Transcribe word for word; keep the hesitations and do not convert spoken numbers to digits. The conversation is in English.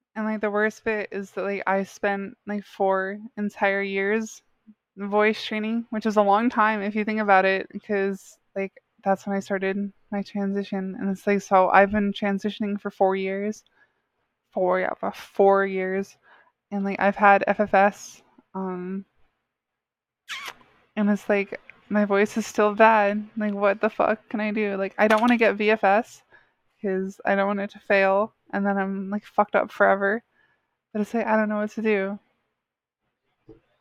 And like the worst bit is that like I spent like four entire years voice training, which is a long time if you think about it, because like that's when I started my transition. And it's like, so I've been transitioning for four years. Four, yeah, about four years. And like I've had F F S, um, and it's like my voice is still bad. Like, what the fuck can I do? Like, I don't want to get V F S because I don't want it to fail, and then I'm like fucked up forever. But it's like I don't know what to do.